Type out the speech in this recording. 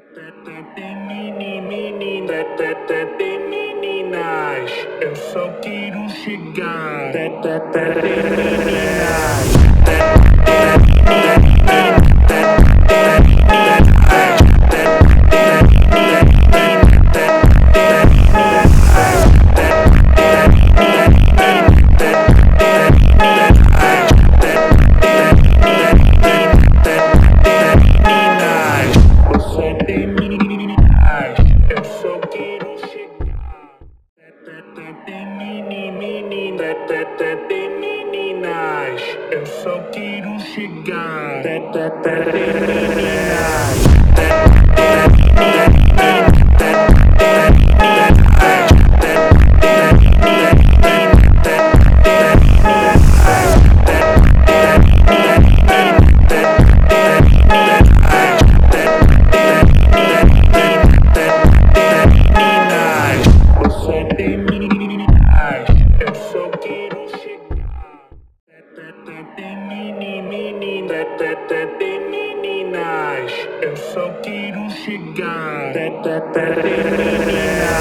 Tem tem meninas, eu só quero chegar. Tem meninas, eu só quero chegar. Tem meninas, eu só quero chegar. Tem meninas, eu só quero chegar. Tem meninas, eu só quero chegar. Tem meninas.